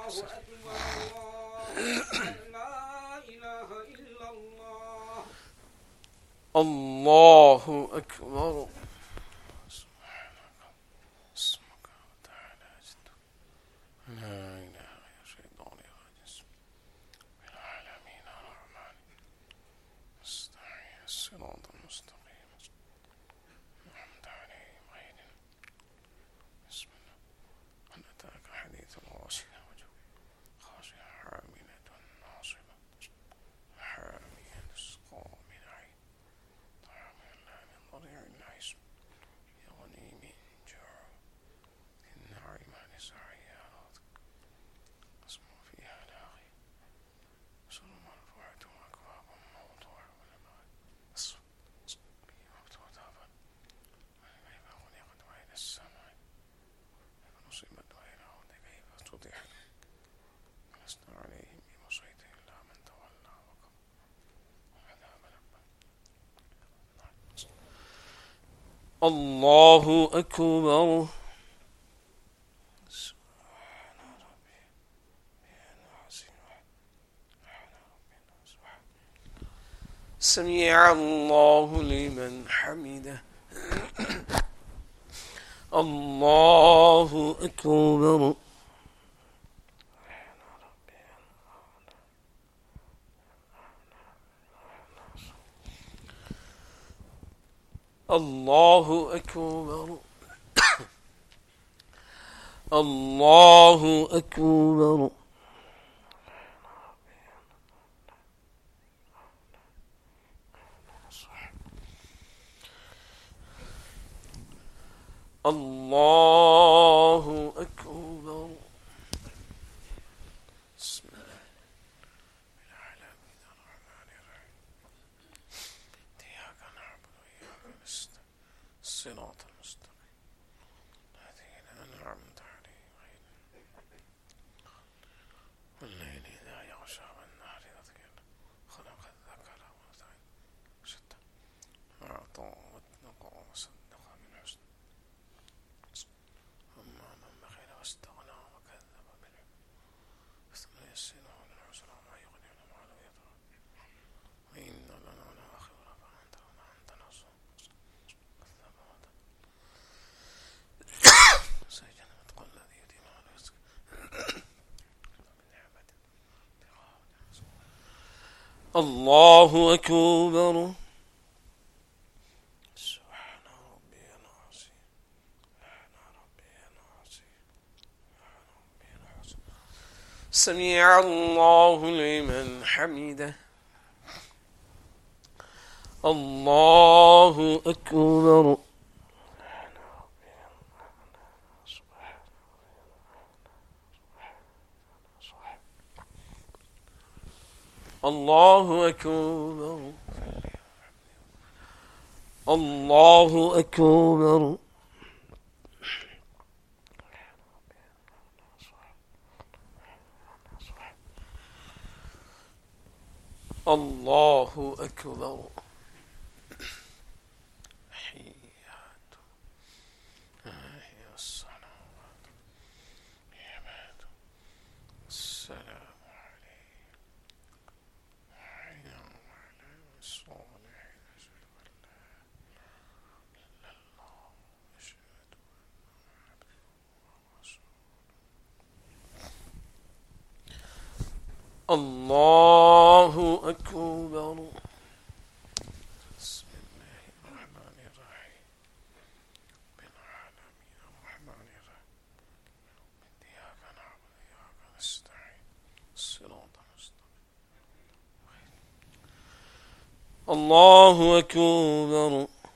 الله أكبر. اسمك وتعالى جدك لا إله إلا شيطان الرجيم بالعالمين الرحمن استعين الصراط المستقيم أنعمت عليهم غير بسم الله هل أتاك حديث الغاشية وجوه خاشعة عاملة ناصبة حامية تسقى من عين طعام لا من ضريع العيش يغني من جوع النعيم لسعيها راضٍ اسم فيها لاغي سر مرفوعة وأكواب موضوعة ونمارق أصفى وتوتابا كيف خلقت وإلى السماء كيف نصبت وإلى الأرض كيف سطحت لست عليهم بمسيطر إلا من تولى وكفر وعذاب ربه الله أكبر. سمع الله لمن حمده. الله أكبر. الله أكبر. الله أكبر. الله أكبر. بسم الله العالمين الرحمن الرحيم إياك نعبد وإياك نستعين الصراط المستقيم الذين أنعمت عليهم غير والليل إذا يغشى والنهار إذا تجلى خلق الذكر والأنثى شتى وأعطى واتقى وصدق بالحسنى أما من بخل واستغنى وكذب بالحسنى فسنيسره للعسرى وما يغني عنه ماله يطغى وإن لنا لآخرة فأنت نصر كذب سيجنب الأتقى الذي يؤتي ماله يزكى الله أكبر. سبحان ربي العظيم سبحان ربي العظيم سبحان ربي العظيم سمع الله لمن حمده. الله أكبر. الله أكبر. الله أكبر. الله أكبر. حيات هي الصلوات عباد السلام الله أكبر. بسم الله الرحمن الرحيم بالعالمين الرحمن الرحيم إياك نعبد وإياك نستعين الصراط المستقيم. الله أكبر.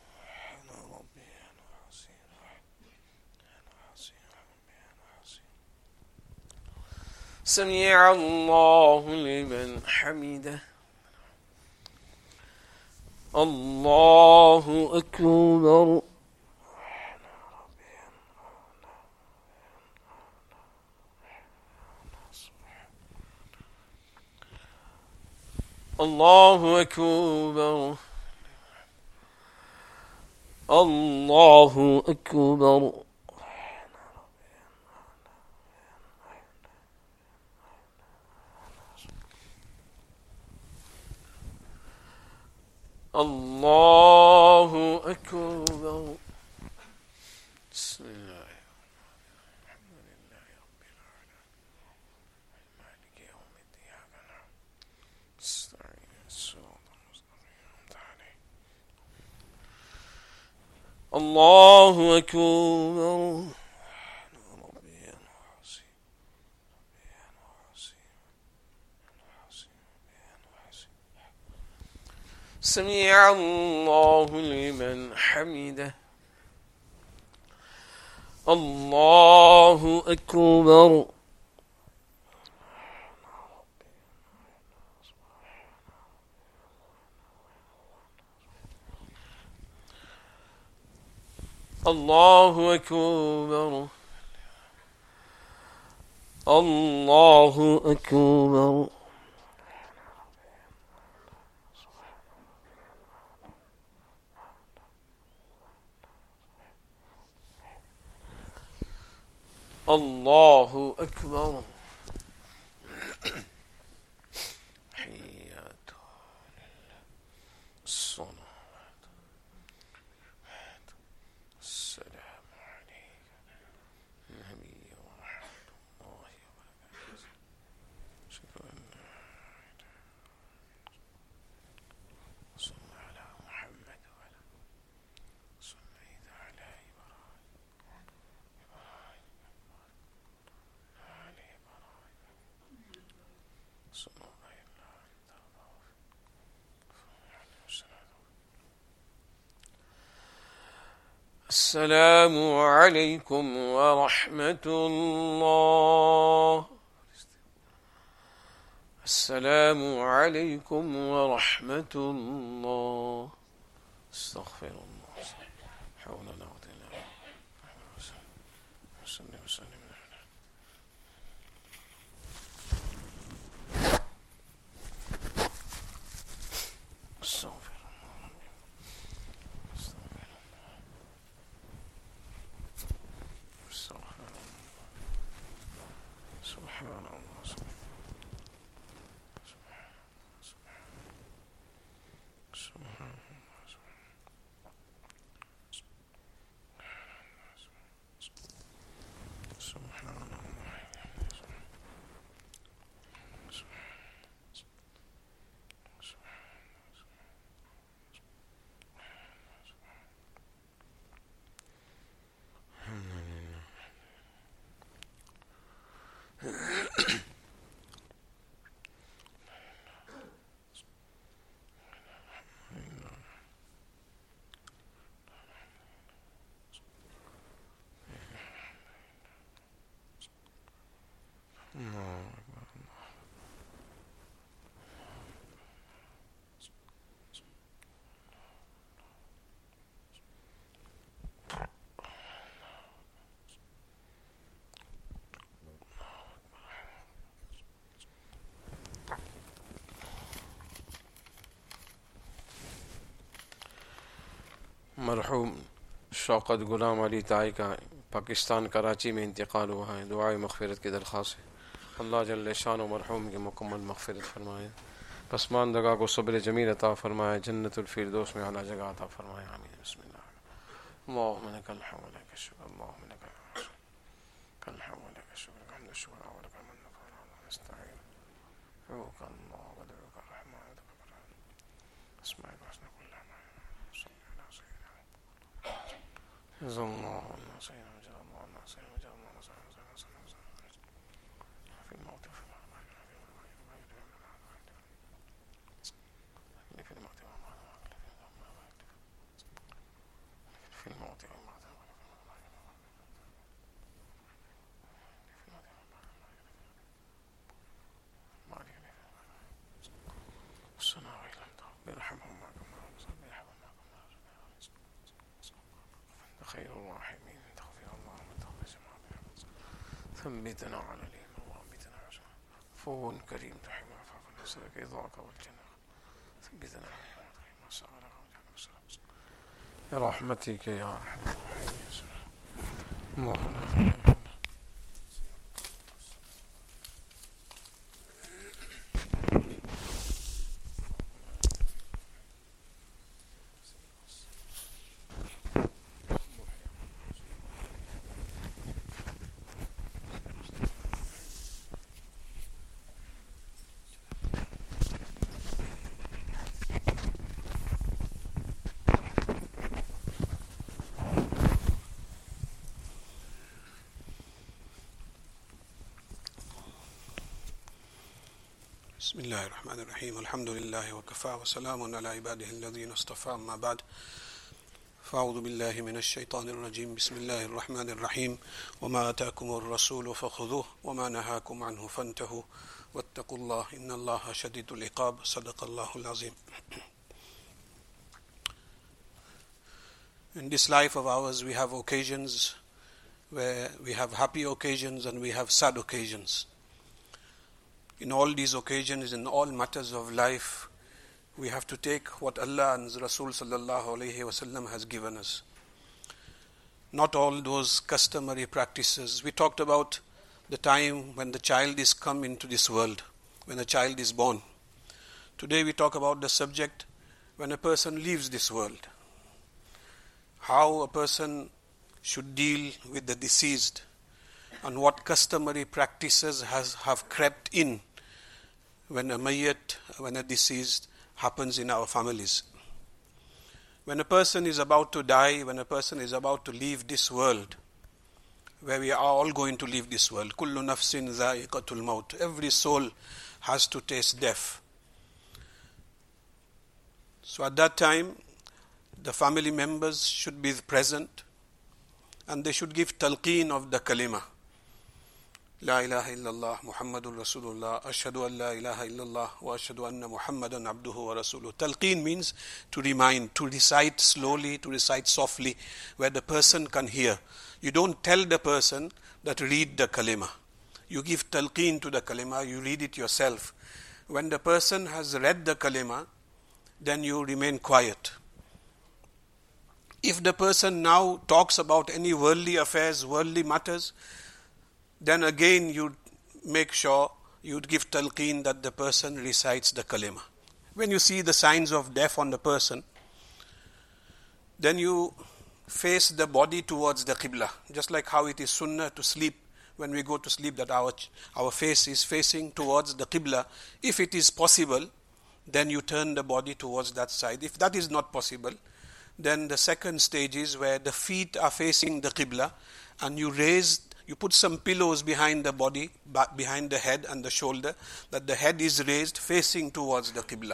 سمع الله لمن حمده. الله أكبر. الله أكبر. الله أكبر. الله أكبر. بسم الله الحمد لله رب العالمين مالك يوم الدين إياك نعبد نستعين الصراط المستقيم عليه. الله أكبر. سمع الله لمن حمده. الله أكبر. الله أكبر. الله أكبر. الله أكبر. حياته الصلوات السلام عليك نبي ورحمة الله وبركاته. شكرا صلى على محمد وعلى صليت على السلام عليكم ورحمة الله. السلام عليكم ورحمة الله. استغفر الله. حول ولا قوة إلا بالله. وسلم وسلم. मरहूम शौकत गुलाम अली ताई का पाकिस्तान कराची में इंतकाल हुआ है। दुआए मग़फ़िरत की दरख्वास्त है। अल्लाह जल्ल शान व मरहूम की मुकम्मल मग़फ़िरत फरमाए। पसमानदगा को सब्र जमील अता फरमाए। जन्नतुल फ़िरदौस में आला जगह अता फरमाए। आमीन। बिस्मिल्लाह। अल्लाहुम्मा लकल हम्दु व लकल शुक्र। अल्लाहुम्मा लकल हम्दु व लकल शुक्र। हम्द शुक्र व लकल मन्नु व नस्तईन। रुका अल्लाह व दुका रहमान अस्माए हस्ना कुल्ला मा الله سيدنا وجل الله سيدنا وجل الله في الموت وفي في الموت في الموت خير الراحمين. تغفر الله وتغفر جميعا. ثبتنا على الإيمان وثبتنا على عفو كريم تحب عفاك نسألك رضاك والجنة. ثبتنا ما سألك برحمتك يا أرحم الراحمين. بسم الله الرحمن الرحيم الحمد لله وكفى وسلام على عباده الذين اصطفى أما بعد فأعوذ بالله من الشيطان الرجيم بسم الله الرحمن الرحيم وما آتاكم الرسول فخذوه وما نهاكم عنه فانتهوا واتقوا الله إن الله شديد العقاب صدق الله العظيم. In this life of ours we have occasions where we have happy occasions and we have sad occasions. In all these occasions, in all matters of life, we have to take what Allah and Rasul sallallahu alayhi wasallam has given us. Not all those customary practices. We talked about the time when the child is come into this world, when a child is born. Today we talk about the subject when a person leaves this world. How a person should deal with the deceased and what customary practices have crept in when a mayyat, when a deceased happens in our families. When a person is about to die, when a person is about to leave this world, where we are all going to leave this world, kullu nafsin za'iqatul maut, every soul has to taste death. So at that time, the family members should be present and they should give talqeen of the kalima. La ilaha illallah Muhammadur Rasulullah ashhadu an la ilaha illallah wa ashhadu anna Muhammadan abduhu wa rasuluh. Talqeen means to remind, to recite slowly, to recite softly, where the person can hear. You don't tell the person that read the kalima. You give talqeen to the kalima, you read it yourself. When the person has read the kalima, then you remain quiet. If the person now talks about any worldly affairs, worldly matters, then again you make sure you give talqeen that the person recites the kalima. When you see the signs of death on the person, then you face the body towards the qibla. Just like how it is sunnah to sleep, when we go to sleep, that our face is facing towards the qibla. If it is possible, then you turn the body towards that side. If that is not possible, then the second stage is where the feet are facing the qibla and you put some pillows behind the body, behind the head and the shoulder, that the head is raised facing towards the qibla.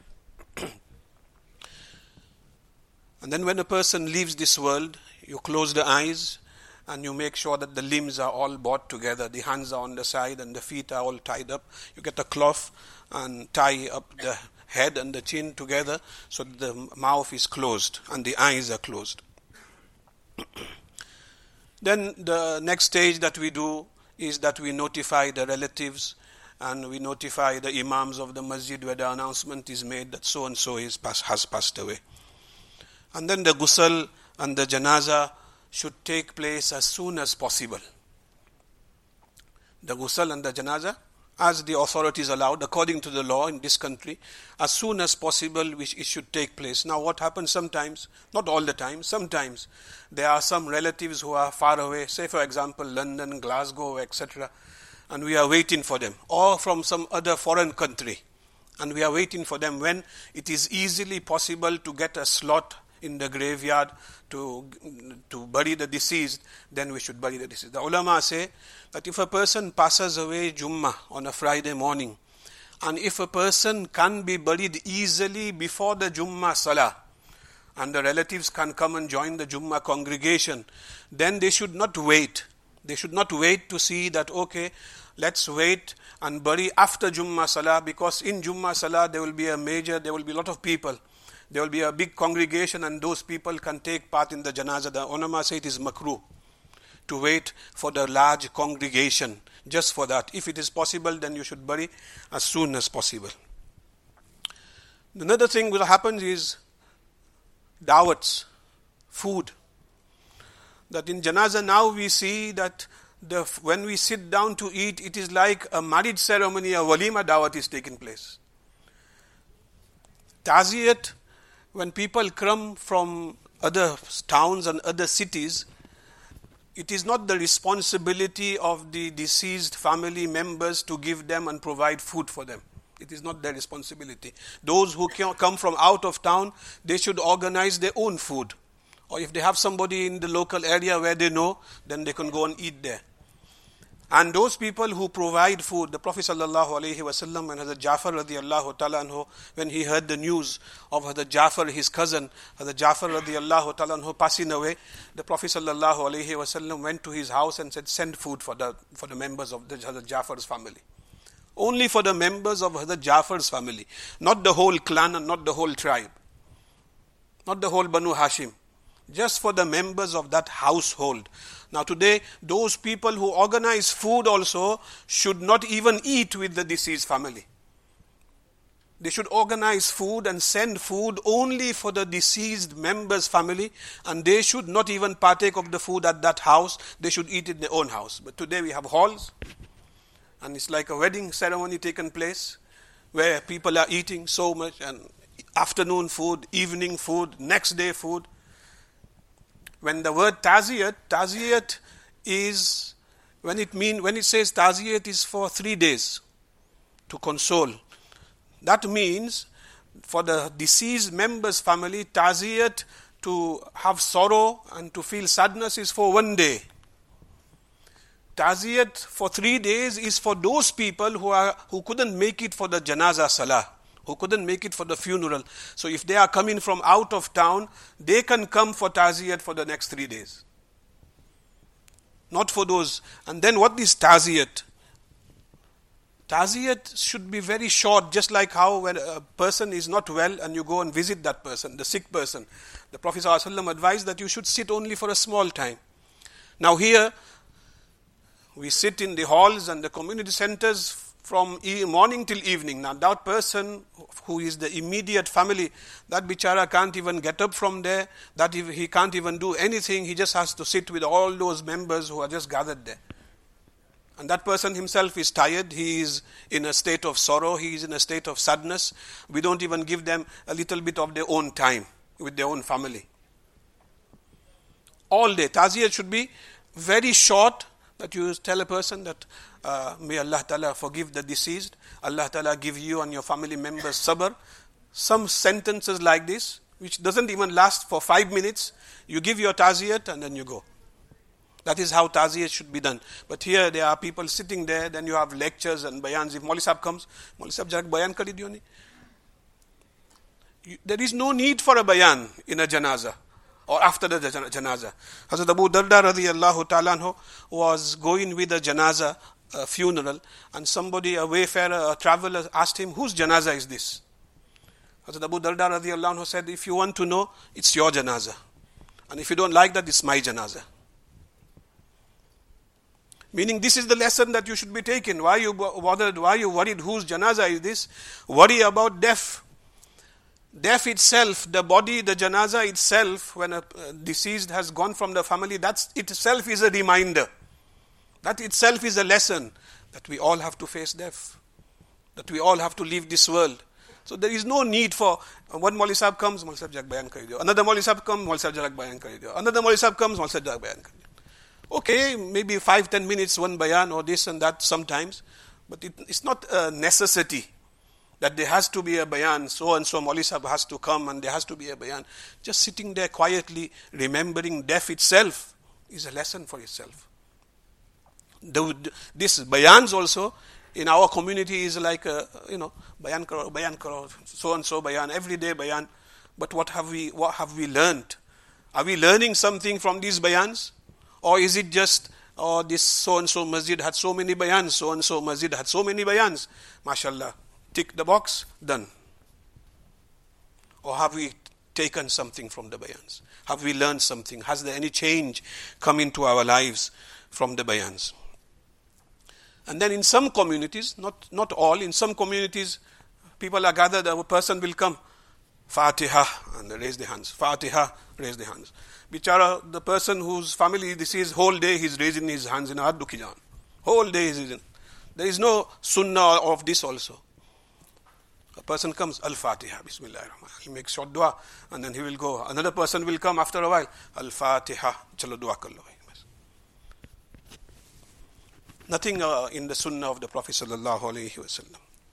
And then when a person leaves this world, you close the eyes and you make sure that the limbs are all brought together. The hands are on the side and the feet are all tied up. You get a cloth and tie up the head and the chin together so that the mouth is closed and the eyes are closed. Then the next stage that we do is that we notify the relatives and we notify the imams of the masjid where the announcement is made that so and so has passed away. And then the ghusl and the janaza should take place as soon as possible. The ghusl and the janaza, as the authorities allowed, according to the law in this country, as soon as possible it should take place. Now what happens sometimes, not all the time, sometimes there are some relatives who are far away, say for example London, Glasgow, etc. and we are waiting for them, or from some other foreign country, and we are waiting for them. When it is easily possible to get a slot in the graveyard to bury the deceased, then we should bury the deceased. The ulama say that if a person passes away Jummah on a Friday morning, and if a person can be buried easily before the Jummah Salah, and the relatives can come and join the Jummah congregation, then they should not wait. They should not wait to see that, okay, let's wait and bury after Jummah Salah, because in Jummah Salah there will be a lot of people. There will be a big congregation and those people can take part in the janazah. The ulama say it is makruh to wait for the large congregation just for that. If it is possible, then you should bury as soon as possible. Another thing that happens is dawats, food. That in janazah now we see that when we sit down to eat, it is like a marriage ceremony, a walima dawat is taking place. Taziyat, when people come from other towns and other cities, it is not the responsibility of the deceased family members to give them and provide food for them. It is not their responsibility. Those who come from out of town, they should organize their own food. Or if they have somebody in the local area where they know, then they can go and eat there. And those people who provide food, the Prophet sallallahu alaihi wasallam and Hazrat Jafar radiallahu ta'ala anhu, when he heard the news of Hazrat Jafar, his cousin, Hazrat Jafar radiallahu ta'ala anhu passing away, the Prophet sallallahu alaihi wasallam went to his house and said, send food for the members of the Hazrat Jafar's family. Only for the members of Hazrat Jafar's family, not the whole clan and not the whole tribe, not the whole Banu Hashim, just for the members of that household. Now today, those people who organize food also should not even eat with the deceased family. They should organize food and send food only for the deceased member's family, and they should not even partake of the food at that house. They should eat in their own house. But today we have halls, and it's like a wedding ceremony taken place where people are eating so much, and afternoon food, evening food, next day food. When the word taziyat is, when it says taziyat is for 3 days to console. That means for the deceased member's family, taziyat to have sorrow and to feel sadness is for 1 day. Taziyat for 3 days is for those people who couldn't make it for the janazah salah, who couldn't make it for the funeral. So if they are coming from out of town, they can come for taziyat for the next 3 days. Not for those. And then what is taziyat? Taziyat should be very short, just like how when a person is not well and you go and visit that person, the sick person. The Prophet ﷺ advised that you should sit only for a small time. Now here, we sit in the halls and the community centers from morning till evening. Now that person who is the immediate family, that bichara can't even get up from there, that he can't even do anything, he just has to sit with all those members who are just gathered there. And that person himself is tired, he is in a state of sorrow, he is in a state of sadness. We don't even give them a little bit of their own time with their own family. All day. Taziyat should be very short, that you tell a person that may Allah Ta'ala forgive the deceased, Allah Ta'ala give you and your family members sabr. Some sentences like this, which doesn't even last for 5 minutes, you give your taziyat and then you go. That is how taziyat should be done. But here there are people sitting there, then you have lectures and bayans. If Maulvi Sahib comes, Maulvi Sahib jarak bayan kari diyo nahi. There is no need for a bayan in a janazah or after the janazah. Hazrat Abu Darda radiyallahu ta'ala anhu was going with a janazah, a funeral, and somebody, a wayfarer, a traveler, asked him, whose janazah is this? Hazrat Abu Darda radiyallahu anhu said, if you want to know, it's your janazah. And if you don't like that, it's my janazah. Meaning this is the lesson that you should be taken. Why you bothered, why you worried, whose janazah is this? Worry about death. Death itself, the body, the janazah itself, when a deceased has gone from the family, that itself is a reminder. That itself is a lesson that we all have to face death. That we all have to leave this world. So there is no need for, one Maulvi Sahib comes, Maulvi Sahib jarak bayan kari diyo. Another Maulvi Sahib comes, Maulvi Sahib jarak bayan kari diyo. Another Maulvi Sahib comes, Maulvi Sahib jarak bayan kari diyo. Okay, maybe 5-10 minutes, one bayan or this and that sometimes. But it's not a necessity that there has to be a bayan, so and so Maulvi Sahib has to come and there has to be a bayan. Just sitting there quietly, remembering death itself is a lesson for itself. This bayans also in our community is like, bayan karo, so and so bayan, every day bayan. But what have we learned? Are we learning something from these bayans? Or is it just, this so and so masjid had so many bayans, so and so masjid had so many bayans, mashallah. Tick the box, done. Or have we taken something from the bayans? Have we learned something? Has there any change come into our lives from the bayans? And then in some communities, not all, in some communities, people are gathered, a person will come, Fatiha, and they raise their hands. Fatiha, raise their hands. Bichara, the person whose family this is, whole day he's raising his hands in Addu Kijan. Whole day he's raising. There is no sunnah of this also. A person comes, Al-Fatiha, Bismillahirrahmanirrahim. He makes short dua, and then he will go. Another person will come after a while, Al-Fatiha, chalo dua kar lo. Nothing in the sunnah of the Prophet sallallahu alaihi wasallam.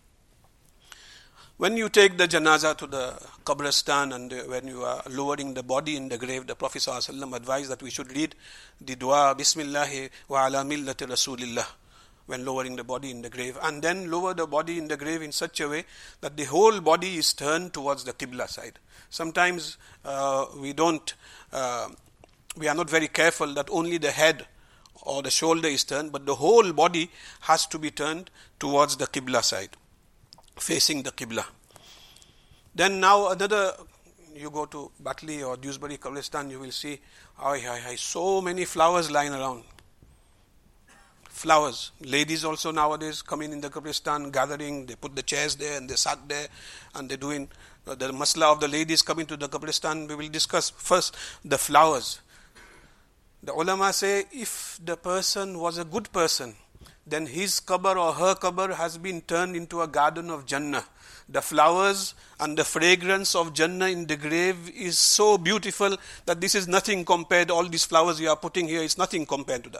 When you take the janazah to the qabristan and when you are lowering the body in the grave, the Prophet sallallahu alaihi wasallam advised that we should read the dua, Bismillahi wa ala millati Rasulillah. when lowering the body in the grave, and then lower the body in the grave in such a way that the whole body is turned towards the Qibla side. Sometimes we are not very careful that only the head or the shoulder is turned, but the whole body has to be turned towards the Qibla side, facing the Qibla. Then now you go to Batley or Dewsbury Qabristan, you will see so many flowers lying around. Flowers. Ladies also nowadays come in the Qabristan, gathering, they put the chairs there and they sat there and they're doing the masla of the ladies coming to the Qabristan. We will discuss first the flowers. The ulama say if the person was a good person, then his qabr or her qabr has been turned into a garden of Jannah. The flowers and the fragrance of Jannah in the grave is so beautiful that this is nothing compared. All these flowers you are putting here is nothing compared to that.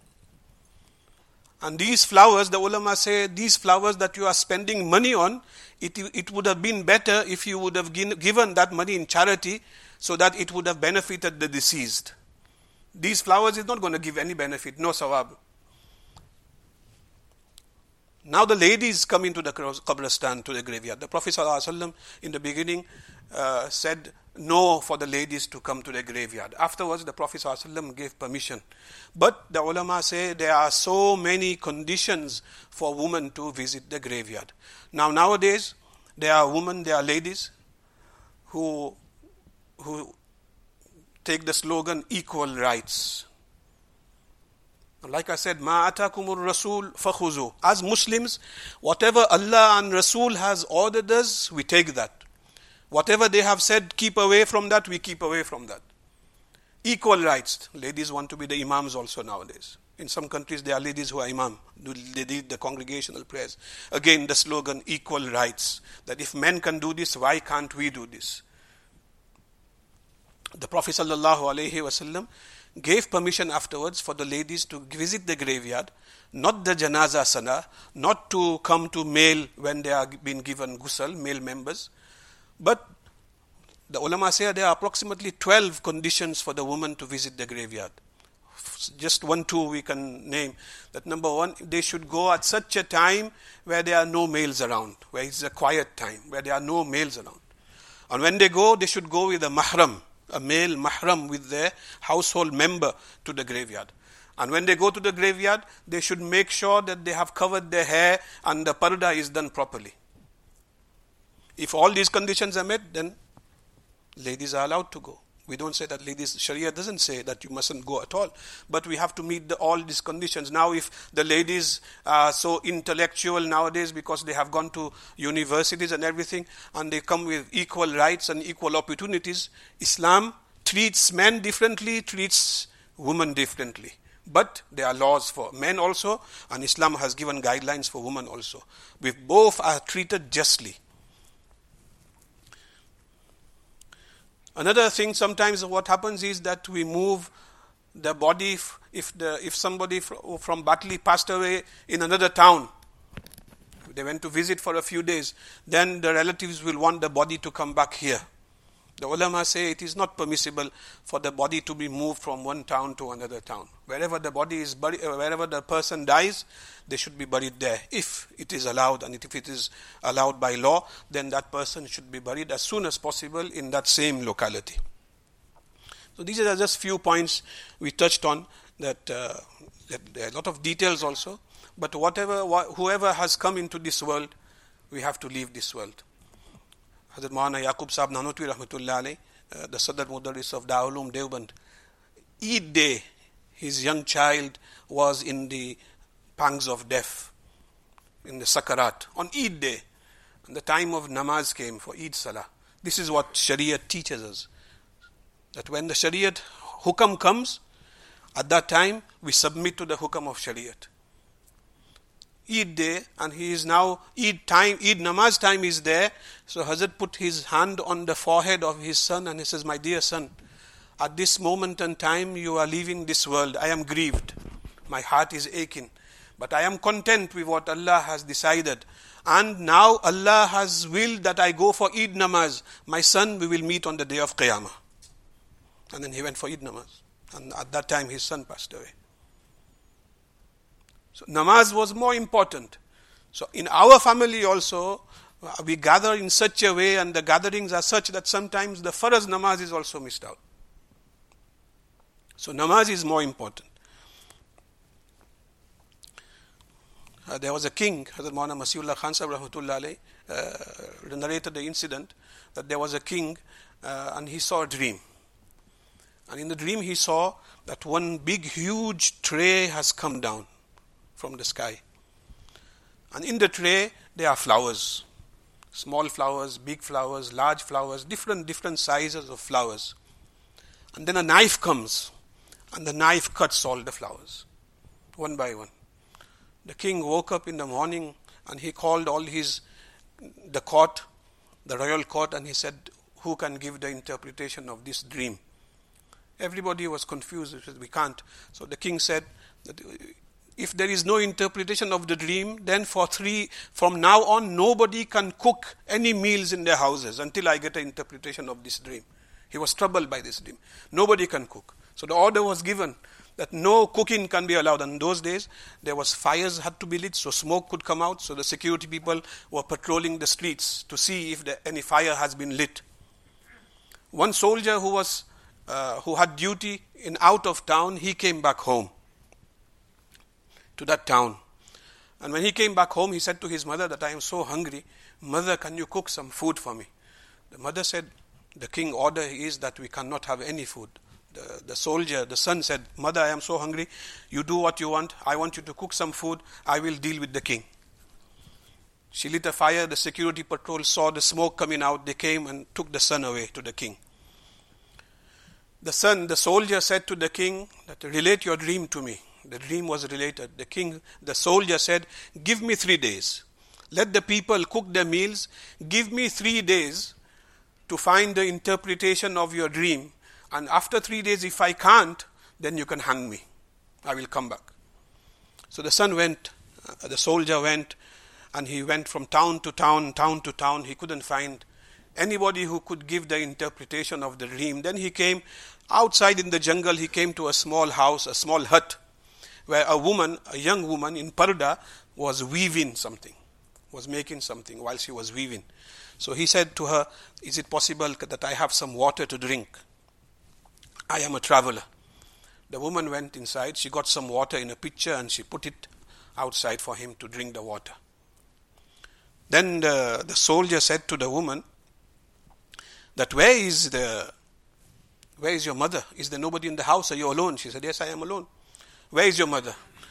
And these flowers, the ulama say, these flowers that you are spending money on, it would have been better if you would have given that money in charity so that it would have benefited the deceased. These flowers is not going to give any benefit, no sawab. Now the ladies come into the Qabristan, to the graveyard. The Prophet ﷺ in the beginning said no for the ladies to come to the graveyard. Afterwards the Prophet ﷺ gave permission. But the ulama say there are so many conditions for women to visit the graveyard. Now nowadays there are ladies who take the slogan equal rights. Like I said, Ma atakumur Rasul fakhuzu. As Muslims, whatever Allah and Rasul has ordered us, we take that. Whatever they have said, keep away from that, we keep away from that. Equal rights. Ladies want to be the imams also nowadays. In some countries, there are ladies who are imam. They lead the congregational prayers. Again, the slogan, equal rights. That if men can do this, why can't we do this? The Prophet ﷺ gave permission afterwards for the ladies to visit the graveyard, not the janaza sana, not to come to male when they are being given ghusl, male members. But the ulama say there are approximately 12 conditions for the woman to visit the graveyard. Just 1-2 we can name. That number one, they should go at such a time where there are no males around, where it's a quiet time, where there are no males around. And when they go, they should go with a mahram, a male mahram with their household member to the graveyard. And when they go to the graveyard, they should make sure that they have covered their hair and the parda is done properly. If all these conditions are met, then ladies are allowed to go. We don't say that ladies, Sharia doesn't say that you mustn't go at all. But we have to meet all these conditions. Now if the ladies are so intellectual nowadays because they have gone to universities and everything, and they come with equal rights and equal opportunities, Islam treats men differently, treats women differently. But there are laws for men also, and Islam has given guidelines for women also. We both are treated justly. Another thing, sometimes what happens is that we move the body. If somebody from Batley passed away in another town, they went to visit for a few days, then the relatives will want the body to come back here. The ulama say it is not permissible for the body to be moved from one town to another town. Wherever the body is buried, wherever the person dies, they should be buried there. If it is allowed, and if it is allowed by law, then that person should be buried as soon as possible in that same locality. So these are just few points we touched on. That there are a lot of details also. But whoever has come into this world, we have to leave this world. Hazrat Maulana Yaqub Sahib Nanotwi Rahmatullah Alayh, the Sadr Mudarris of Darul Uloom Deoband, Eid day, his young child was in the pangs of death, in the sakarat, on Eid day. And the time of namaz came for Eid Salah. This is what Shariat teaches us. That when the Shariat hukam comes, at that time we submit to the hukam of Shariat. Eid day, and he is now, Eid namaz time is there. So Hazrat put his hand on the forehead of his son and he says, my dear son, at this moment and time you are leaving this world. I am grieved. My heart is aching. But I am content with what Allah has decided. And now Allah has willed that I go for Eid namaz. My son, we will meet on the day of Qiyamah. And then he went for Eid namaz. And at that time his son passed away. So namaz was more important. So in our family also, we gather in such a way, and the gatherings are such that sometimes the farz namaz is also missed out. So namaz is more important. There was a king, Hazrat Maulana Masihullah Khan Sahib Rahmatullah alayhi, narrated the incident that there was a king and he saw a dream. And in the dream he saw that one big huge tray has come down from the sky. And in the tray there are flowers. Small flowers, big flowers, large flowers, different sizes of flowers. And then a knife comes and the knife cuts all the flowers, one by one. The king woke up in the morning and he called all the court, the royal court, and he said, who can give the interpretation of this dream? Everybody was confused. He said, we can't. So the king said that if there is no interpretation of the dream, then from now on, nobody can cook any meals in their houses until I get an interpretation of this dream. He was troubled by this dream. Nobody can cook. So the order was given that no cooking can be allowed. And in those days, there was fires had to be lit, so smoke could come out. So the security people were patrolling the streets to see if any fire has been lit. One soldier who had duty out of town, he came back home to that town. And when he came back home, he said to his mother that I am so hungry. Mother, can you cook some food for me? The mother said, the king order is that we cannot have any food. The son said, Mother, I am so hungry. You do what you want. I want you to cook some food. I will deal with the king. She lit a fire. The security patrol saw the smoke coming out. They came and took the son away to the king. The soldier said to the king that relate your dream to me. The dream was related. The soldier said, give me 3 days. Let the people cook their meals. Give me 3 days to find the interpretation of your dream. And after 3 days, if I can't, then you can hang me. I will come back. So the soldier went, and he went from town to town. He couldn't find anybody who could give the interpretation of the dream. Then he came outside in the jungle. He came to a small house, a small hut, where a young woman in parda was weaving something, was making something while she was weaving. So he said to her, is it possible that I have some water to drink? I am a traveler. The woman went inside. She got some water in a pitcher and she put it outside for him to drink the water. Then the soldier said to the woman that where is your mother? Is there nobody in the house? Are you alone? She said, yes, I am alone. Where is your mother?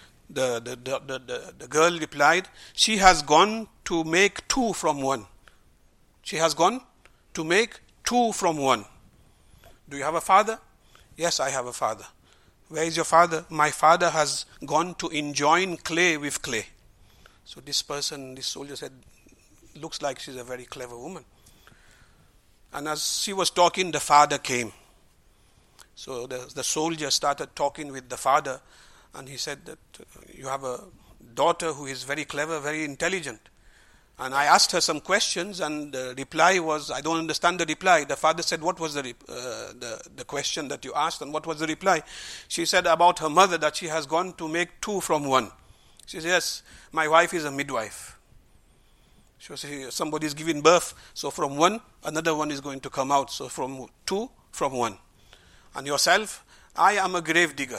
The girl replied, she has gone to make 2 from 1. She has gone to make 2 from 1. Do you have a father? Yes, I have a father. Where is your father? My father has gone to enjoin clay with clay. So this soldier said, looks like she's a very clever woman. And as she was talking, the father came. So the soldier started talking with the father, and he said that you have a daughter who is very clever, very intelligent. And I asked her some questions, and the reply was, I don't understand the reply. The father said, what was the question that you asked, and what was the reply? She said about her mother, that she has gone to make 2 from 1. She said, yes, my wife is a midwife. She said, somebody is giving birth, so from 1, another one is going to come out. So from 2, from 1. And yourself, I am a grave digger.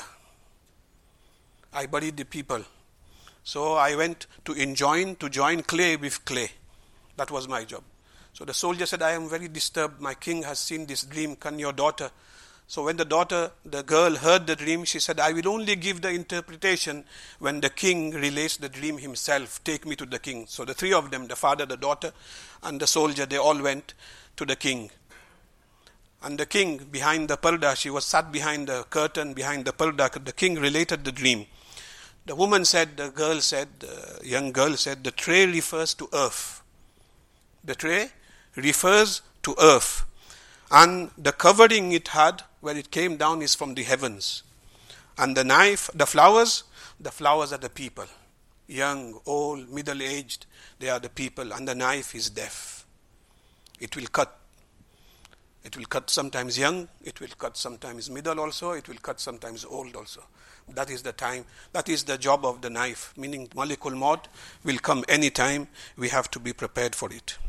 I buried the people. So I went to join clay with clay. That was my job. So the soldier said, I am very disturbed. My king has seen this dream. Can your daughter? So when the girl heard the dream, she said, I will only give the interpretation when the king relates the dream himself. Take me to the king. So the 3 of them, the father, the daughter, and the soldier, they all went to the king. And the king, behind the parda, she was sat behind the curtain, behind the parda. The king related the dream. The young girl said, the tray refers to earth. The tray refers to earth. And the covering it had, where it came down, is from the heavens. And the flowers are the people. Young, old, middle-aged, they are the people. And the knife is death. It will cut. It will cut sometimes young, it will cut sometimes middle also, it will cut sometimes old also. That is the time, that is the job of the knife, meaning Malikul Maut will come any time. We have to be prepared for it.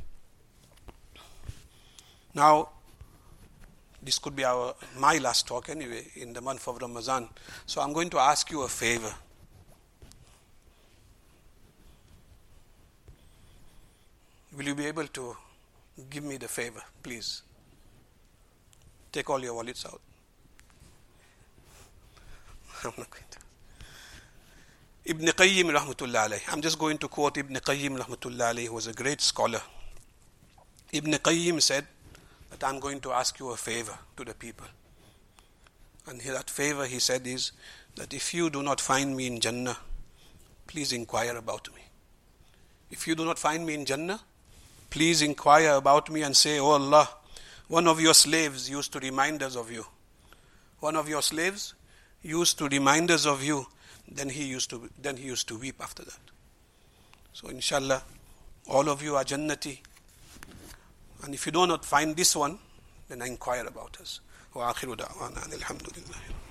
Now, this could be my last talk anyway in the month of Ramadan. So I'm going to ask you a favor. Will you be able to give me the favor, please? Take all your wallets out. I'm not going to. Ibn Qayyim rahmatullah alayhi. I'm just going to quote Ibn Qayyim rahmatullah alayhi, who was a great scholar. Ibn Qayyim said that I'm going to ask you a favor to the people. And that favor, he said, is that if you do not find me in Jannah, please inquire about me. If you do not find me in Jannah, please inquire about me and say, oh Allah, one of your slaves used to remind us of you. One of your slaves used to remind us of you. Then he used to weep after that. So inshallah, all of you are Jannati. And if you do not find this one, then inquire about us. Wa akhiru da'wana alhamdulillah.